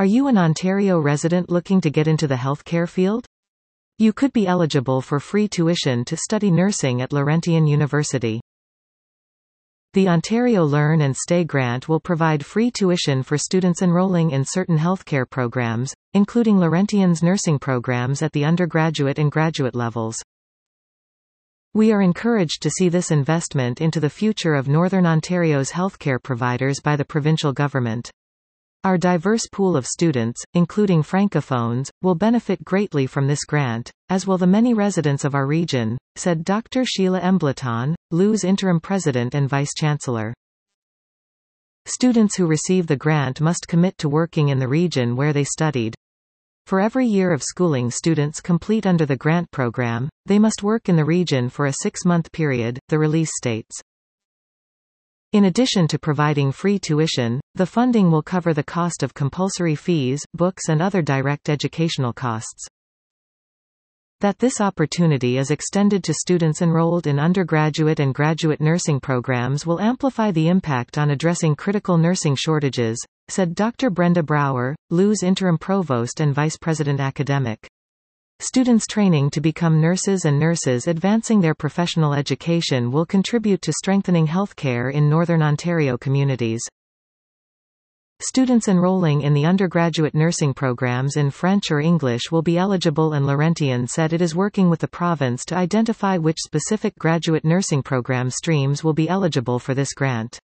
Are you an Ontario resident looking to get into the healthcare field? You could be eligible for free tuition to study nursing at Laurentian University. The Ontario Learn and Stay grant will provide free tuition for students enrolling in certain healthcare programs, including Laurentian's nursing programs at the undergraduate and graduate levels. We are encouraged to see this investment into the future of Northern Ontario's healthcare providers by the provincial government. Our diverse pool of students, including francophones, will benefit greatly from this grant, as will the many residents of our region, said Dr. Sheila Embleton, LU's interim president and vice-chancellor. Students who receive the grant must commit to working in the region where they studied. For every year of schooling students complete under the grant program, they must work in the region for a 6-month period, the release states. In addition to providing free tuition, the funding will cover the cost of compulsory fees, books and other direct educational costs. That this opportunity is extended to students enrolled in undergraduate and graduate nursing programs will amplify the impact on addressing critical nursing shortages, said Dr. Brenda Brower, LU's interim provost and vice president academic. Students training to become nurses and nurses advancing their professional education will contribute to strengthening healthcare in Northern Ontario communities. Students enrolling in the undergraduate nursing programs in French or English will be eligible, and Laurentian said it is working with the province to identify which specific graduate nursing program streams will be eligible for this grant.